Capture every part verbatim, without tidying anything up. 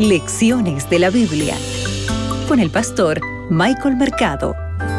Lecciones de la Biblia con el pastor Michael Mercado.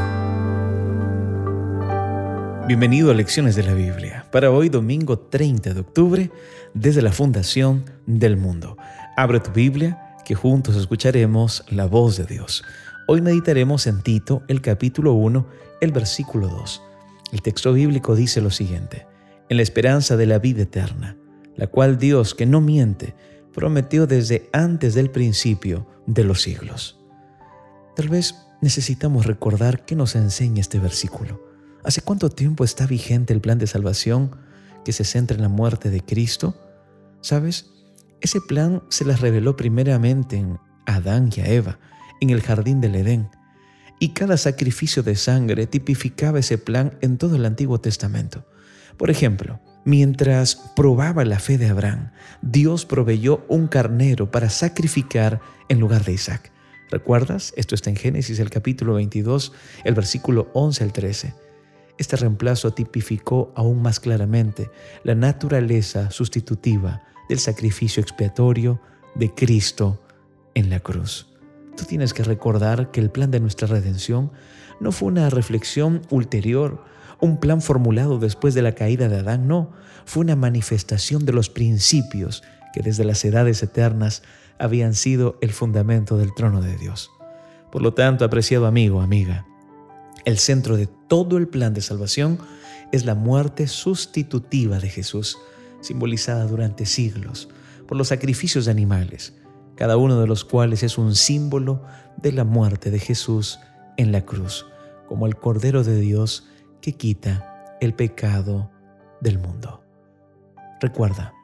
Bienvenido a Lecciones de la Biblia. Para hoy, domingo treinta de octubre, desde la fundación del mundo. Abre tu Biblia, que juntos escucharemos la voz de Dios. Hoy meditaremos en Tito, el capítulo uno, el versículo dos. El texto bíblico dice lo siguiente: en la esperanza de la vida eterna, la cual Dios, que no miente, prometió desde antes del principio de los siglos. Tal vez necesitamos recordar qué nos enseña este versículo. ¿Hace cuánto tiempo está vigente el plan de salvación que se centra en la muerte de Cristo? ¿Sabes? Ese plan se les reveló primeramente en Adán y a Eva, en el jardín del Edén. Y cada sacrificio de sangre tipificaba ese plan en todo el Antiguo Testamento. Por ejemplo, mientras probaba la fe de Abraham, Dios proveyó un carnero para sacrificar en lugar de Isaac. ¿Recuerdas? Esto está en Génesis, el capítulo veintidós, el versículo once al trece. Este reemplazo tipificó aún más claramente la naturaleza sustitutiva del sacrificio expiatorio de Cristo en la cruz. Tú tienes que recordar que el plan de nuestra redención no fue una reflexión ulterior, un plan formulado después de la caída de Adán, no, fue una manifestación de los principios que desde las edades eternas habían sido el fundamento del trono de Dios. Por lo tanto, apreciado amigo, amiga, el centro de todo el plan de salvación es la muerte sustitutiva de Jesús, simbolizada durante siglos por los sacrificios de animales, cada uno de los cuales es un símbolo de la muerte de Jesús en la cruz, como el Cordero de Dios que quita el pecado del mundo. Recuerda,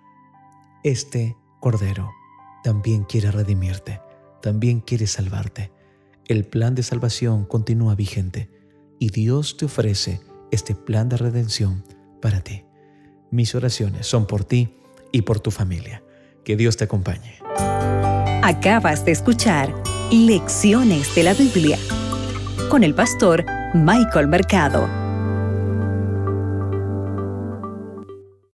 este Cordero también quiere redimirte, también quiere salvarte. El plan de salvación continúa vigente y Dios te ofrece este plan de redención para ti. Mis oraciones son por ti y por tu familia. Que Dios te acompañe. Acabas de escuchar Lecciones de la Biblia con el pastor Michael Mercado.